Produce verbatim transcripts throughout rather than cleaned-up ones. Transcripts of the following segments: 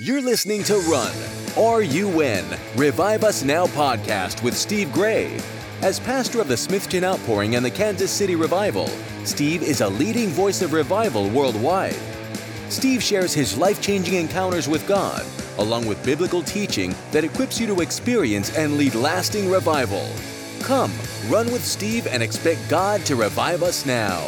You're listening to Run, or You Win, Revive Us Now podcast with Steve Gray. As pastor of the Smithton Outpouring and the Kansas City Revival, Steve is a leading voice of revival worldwide. Steve shares his life-changing encounters with God, along with biblical teaching that equips you to experience and lead lasting revival. Come, run with Steve and expect God to revive us now.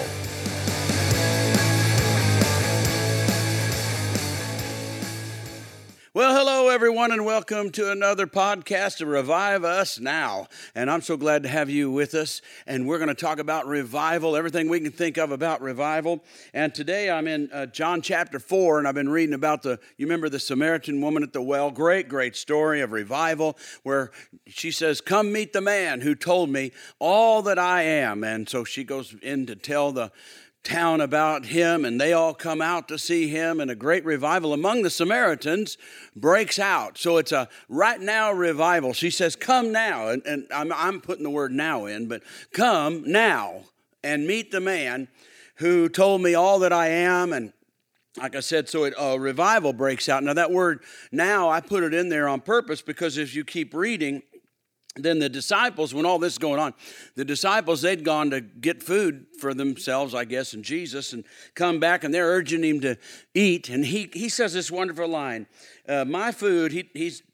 Well, hello, everyone, and welcome to another podcast of Revive Us Now. And I'm so glad to have you with us. And we're going to talk about revival, everything we can think of about revival. And today I'm in uh, John chapter four, and I've been reading about the, you remember the Samaritan woman at the well? Great, great story of revival where she says, "Come meet the man who told me all that I am." And so she goes in to tell the town about him, and they all come out to see him, and a great revival among the Samaritans breaks out. So it's a right now revival. She says, "Come now," and, and I'm, I'm putting the word now in, but come now and meet the man who told me all that I am. And like I said, so it, a revival breaks out. Now that word now, I put it in there on purpose because if you keep reading, then the disciples, when all this is going on, the disciples, they'd gone to get food for themselves, I guess, and Jesus, and come back, and they're urging him to eat. And he he says this wonderful line, uh, my food, he he's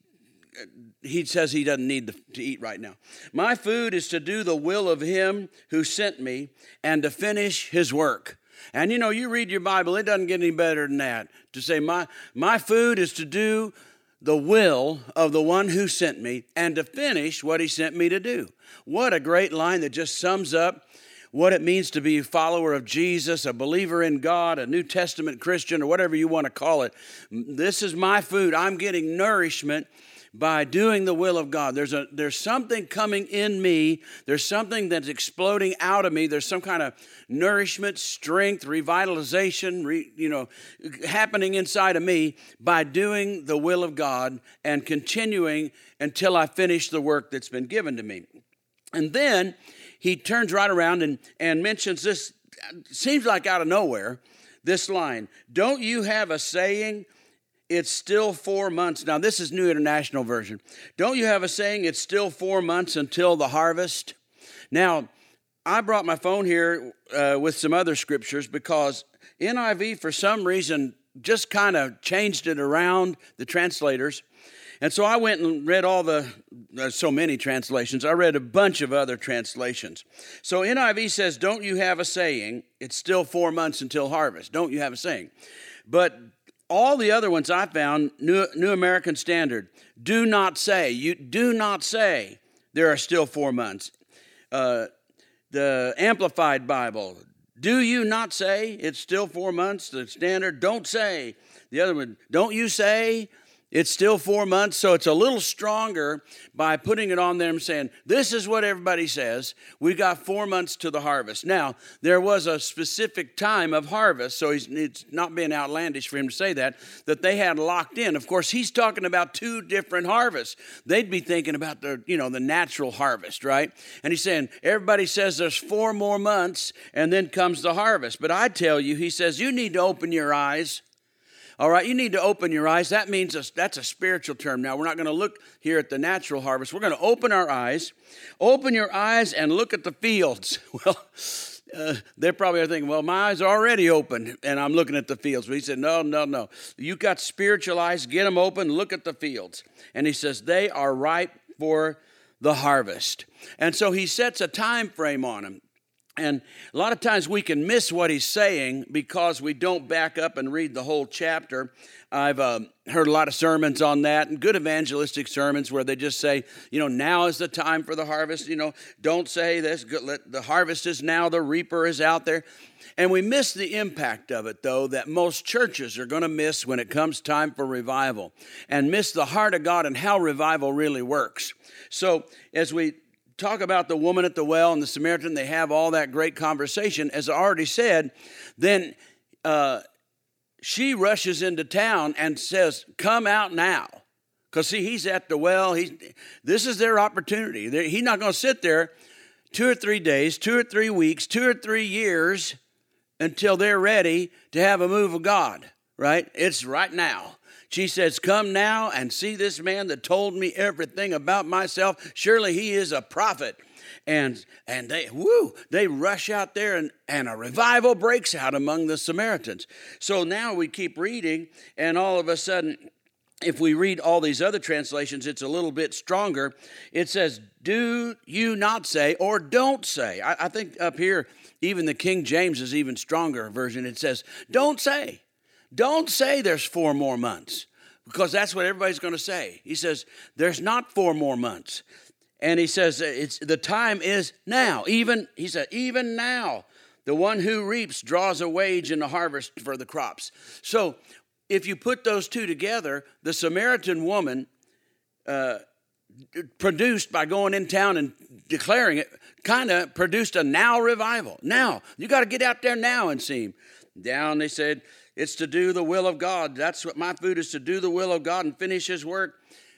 he says he doesn't need the, to eat right now. "My food is to do the will of him who sent me and to finish his work." And you know, you read your Bible, it doesn't get any better than that. To say, my my food is to do the will of the one who sent me and to finish what he sent me to do. What a great line that just sums up what it means to be a follower of Jesus, a believer in God, a New Testament Christian, or whatever you want to call it. This is my food. I'm getting nourishment by doing the will of God. There's a there's something coming in me. There's something that's exploding out of me. There's some kind of nourishment, strength, revitalization, re, you know, happening inside of me by doing the will of God and continuing until I finish the work that's been given to me. And then he turns right around and, and mentions this, seems like out of nowhere, this line, "Don't you have a saying, it's still four months." Now, this is New International Version. "Don't you have a saying, it's still four months until the harvest?" Now, I brought my phone here uh, with some other scriptures because N I V, for some reason, just kind of changed it around, the translators. And so I went and read all the, there's so many translations. I read a bunch of other translations. So N I V says, "Don't you have a saying, it's still four months until harvest." Don't you have a saying? But all the other ones I found, New, New American Standard, "Do not say." You do not say there are still four months. Uh, the Amplified Bible, "Do you not say it's still four months?" The Standard, "Don't say." The other one, "Don't you say it's still four months?" So it's a little stronger by putting it on there and saying, this is what everybody says. We got four months to the harvest. Now, there was a specific time of harvest, so he's, it's not being outlandish for him to say that, that they had locked in. Of course, he's talking about two different harvests. They'd be thinking about the, you know, the natural harvest, right? And he's saying, everybody says there's four more months, and then comes the harvest. But I tell you, he says, you need to open your eyes. All right, you need to open your eyes. That means a, that's a spiritual term. Now, we're not going to look here at the natural harvest. We're going to open our eyes. Open your eyes and look at the fields. Well, uh, they're probably thinking, well, my eyes are already open, and I'm looking at the fields. But he said, no, no, no. You got spiritual eyes. Get them open. Look at the fields. And he says, they are ripe for the harvest. And so he sets a time frame on them. And a lot of times we can miss what he's saying because we don't back up and read the whole chapter. I've uh, heard a lot of sermons on that, and good evangelistic sermons where they just say, you know, now is the time for the harvest. You know, don't say this, the harvest is now, the reaper is out there. And we miss the impact of it, though, that most churches are going to miss when it comes time for revival, and miss the heart of God and how revival really works. So as we talk about the woman at the well and the Samaritan, they have all that great conversation. As I already said, then uh, she rushes into town and says, "Come out now." Because, see, he's at the well. He's, this is their opportunity. They're, he's not going to sit there two or three days, two or three weeks, two or three years until they're ready to have a move of God, right? It's right now. She says, come now and see this man that told me everything about myself. Surely he is a prophet. And and they, woo, they rush out there and, and a revival breaks out among the Samaritans. So now we keep reading, and all of a sudden, if we read all these other translations, it's a little bit stronger. It says, do you not say, or don't say. I, I think up here, even the King James is even stronger version. It says, don't say. Don't say there's four more months, because that's what everybody's going to say. He says, there's not four more months. And he says, it's the time is now. Even, he said, even now, the one who reaps draws a wage in the harvest for the crops. So if you put those two together, the Samaritan woman uh, produced by going in town and declaring it, kind of produced a now revival. Now, you got to get out there now and see him. Down, they said, it's to do the will of God. That's what my food is, to do the will of God and finish his work.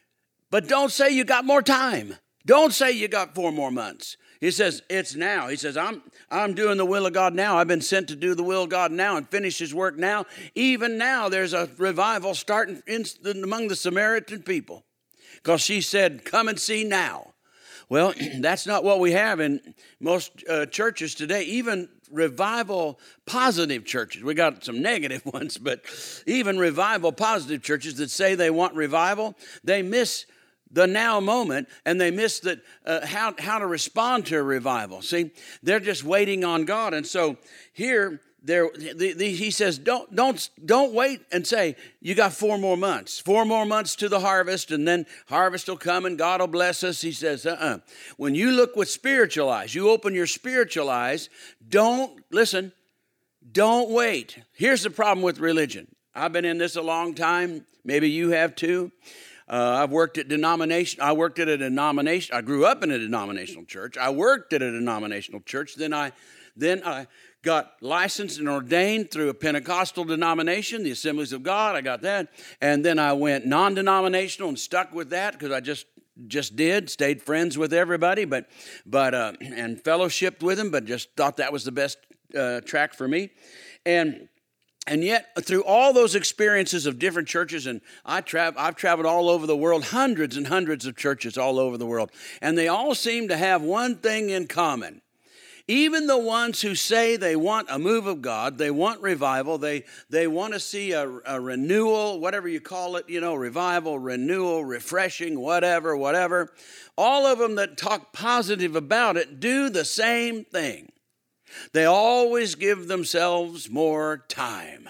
But don't say you got more time. Don't say you got four more months. He says, it's now. He says, I'm I'm doing the will of God now. I've been sent to do the will of God now and finish his work now. Even now, there's a revival starting in, among the Samaritan people, because she said, come and see now. Well, that's not what we have in most uh, churches today, even revival positive churches. We got some negative ones, but even revival positive churches that say they want revival, they miss the now moment, and they miss that uh, how, how to respond to a revival. See, they're just waiting on God. And so here, there, the, the, he says, don't, don't, don't wait and say, you got four more months, four more months to the harvest, and then harvest will come and God will bless us. He says, uh-uh. When you look with spiritual eyes, you open your spiritual eyes, don't, listen, don't wait. Here's the problem with religion. I've been in this a long time. Maybe you have too. Uh, I've worked at denomination. I worked at a denomination. I grew up in a denominational church. I worked at a denominational church. Then I, then I got licensed and ordained through a Pentecostal denomination, the Assemblies of God. I got that, and then I went non-denominational and stuck with that because I just just did. Stayed friends with everybody, but but uh, and fellowshipped with them, but just thought that was the best uh, track for me, and. And yet, through all those experiences of different churches, and I tra- I've traveled all over the world, hundreds and hundreds of churches all over the world, and they all seem to have one thing in common. Even the ones who say they want a move of God, they want revival, they, they want to see a, a renewal, whatever you call it, you know, revival, renewal, refreshing, whatever, whatever. All of them that talk positive about it do the same thing. They always give themselves more time.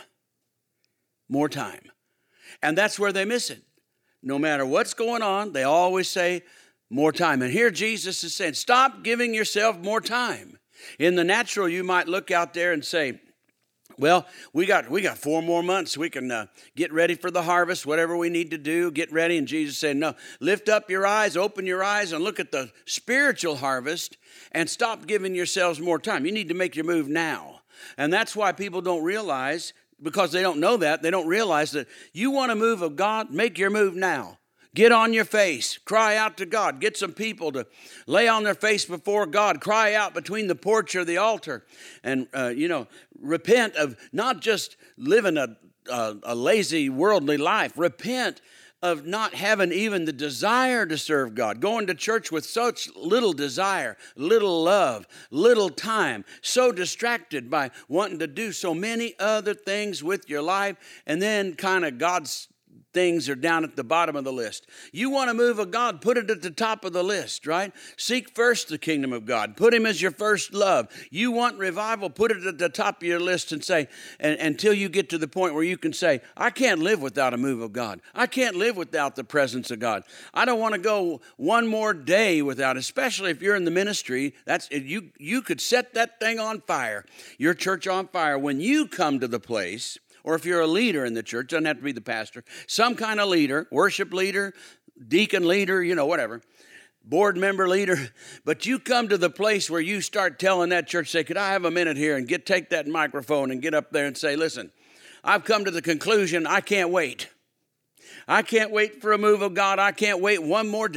More time. And that's where they miss it. No matter what's going on, they always say more time. And here Jesus is saying, stop giving yourself more time. In the natural, you might look out there and say, well, we got we got four more months. We can uh, get ready for the harvest, whatever we need to do, get ready. And Jesus said, no, lift up your eyes, open your eyes, and look at the spiritual harvest and stop giving yourselves more time. You need to make your move now. And that's why people don't realize, because they don't know that, they don't realize that you want a move of God, make your move now. Get on your face, cry out to God. Get some people to lay on their face before God. Cry out between the porch or the altar. And, uh, you know, repent of not just living a, a, a lazy worldly life. Repent of not having even the desire to serve God. Going to church with such little desire, little love, little time. So distracted by wanting to do so many other things with your life. And then kind of God's things are down at the bottom of the list. You want to move of God, put it at the top of the list, right? Seek first the kingdom of God. Put him as your first love. You want revival, put it at the top of your list and say, and, until you get to the point where you can say, I can't live without a move of God. I can't live without the presence of God. I don't want to go one more day without, especially if you're in the ministry. That's you, you could set that thing on fire, your church on fire. When you come to the place, or if you're a leader in the church, doesn't have to be the pastor, some kind of leader, worship leader, deacon leader, you know, whatever, board member leader, but you come to the place where you start telling that church, say, could I have a minute here and get take that microphone and get up there and say, listen, I've come to the conclusion I can't wait. I can't wait for a move of God. I can't wait one more day.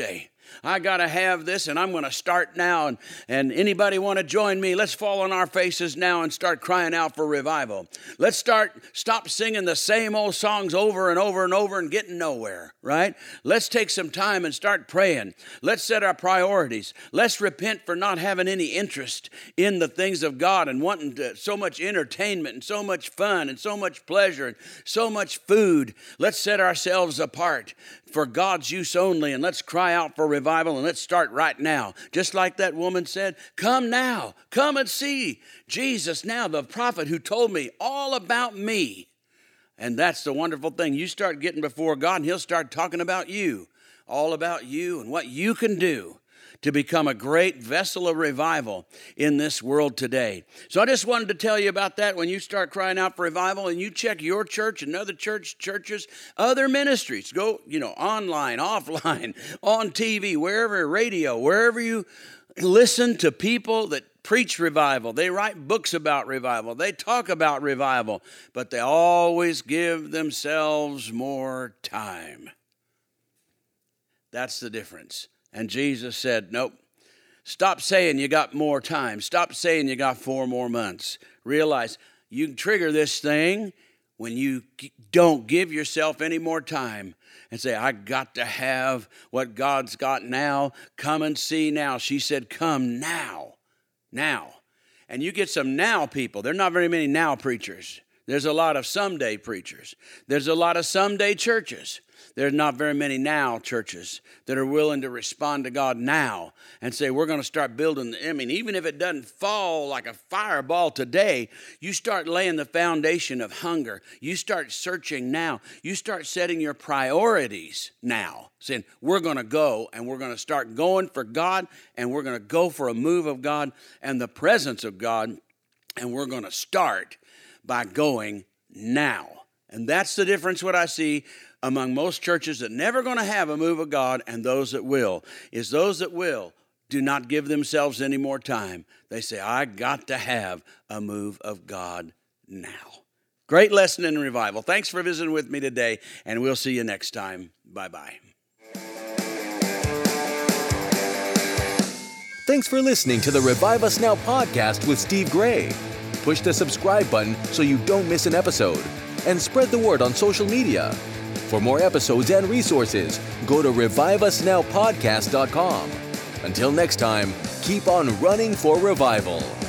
I got to have this, and I'm going to start now. And, and anybody want to join me? Let's fall on our faces now and start crying out for revival. Let's start, stop singing the same old songs over and over and over and getting nowhere, right? Let's take some time and start praying. Let's set our priorities. Let's repent for not having any interest in the things of God and wanting to, so much entertainment and so much fun and so much pleasure and so much food. Let's set ourselves apart for God's use only, and let's cry out for revival, and let's start right now. Just like that woman said, come now, come and see Jesus now, the prophet who told me all about me. And that's the wonderful thing. You start getting before God, and he'll start talking about you, all about you and what you can do to become a great vessel of revival in this world today. So I just wanted to tell you about that. When you start crying out for revival and you check your church and other church churches, other ministries, go, you know, online, offline, on T V, wherever, radio, wherever you listen to people that preach revival. They write books about revival. They talk about revival, but they always give themselves more time. That's the difference. And Jesus said, nope, stop saying you got more time. Stop saying you got four more months. Realize you can trigger this thing when you don't give yourself any more time and say, I got to have what God's got now. Come and see now. She said, come now, now. And you get some now people. There are not very many now preachers. There's a lot of someday preachers. There's a lot of someday churches. There's not very many now churches that are willing to respond to God now and say, we're going to start building. I mean, even if it doesn't fall like a fireball today, you start laying the foundation of hunger. You start searching now. You start setting your priorities now, saying, we're going to go and we're going to start going for God, and we're going to go for a move of God and the presence of God, and we're going to start by going now. And that's the difference what I see among most churches that never going to have a move of God and those that will, is those that will do not give themselves any more time. They say, I got to have a move of God now. Great lesson in revival. Thanks for visiting with me today, and we'll see you next time. Bye-bye. Thanks for listening to the Revive Us Now podcast with Steve Gray. Push the subscribe button so you don't miss an episode, and spread the word on social media. For more episodes and resources, go to revive us now podcast dot com. Until next time, keep on running for revival.